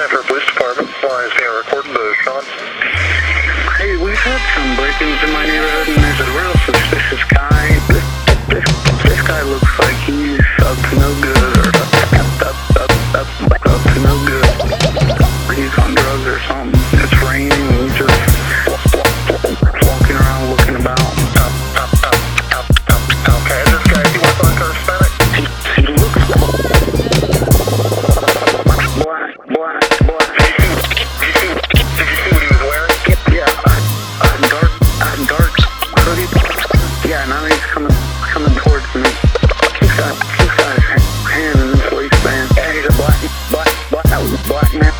Metro Police Department. Why is being recorded to Sean? Hey, we've had some break-ins in my neighborhood, and there's a real suspicious guy. This guy looks like he's up to no good, or up to no good. He's on drugs or something. It's raining, and he's just walking around looking about. Okay, this guy, he works on Hispanic? He looks black. Did you see what he was wearing? Yeah, a dark hoodie. Yeah, now he's coming towards me. He's got his hand in his waistband. And he's a black man.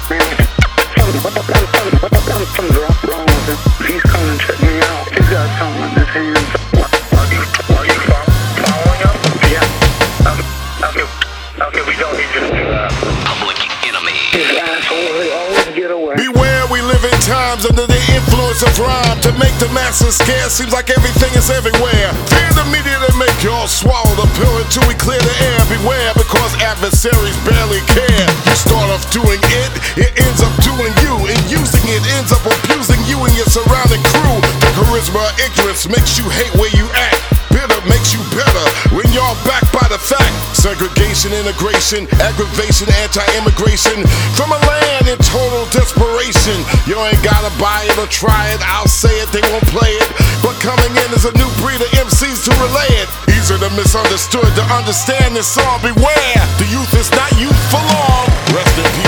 Something's wrong with him. He's coming to check me out. He's got something in his hand. Are you following him? Yeah. Okay, we don't need you to do that. Public Enemy. His asshole, they always get away. Beware, we live in times under the influence of rhyme. To make the masses scared seems like everything is everywhere. Fear the media to make y'all swallow the pill until we clear the air. Beware, because adversaries barely care. You start off doing it ends up doing you. And using it ends up abusing you and your surrounding crew. The charisma of ignorance makes you hate where you act. Bitter makes you better when y'all backed by the fact. Segregation, integration, aggravation, anti-immigration. From a land in total desperation. You ain't gotta buy it or try it. I'll say it, they won't play it. But coming in is a new breed of MCs to relay it. Easier to misunderstood to understand this song. Beware, the youth is not youth for long. Rest in peace.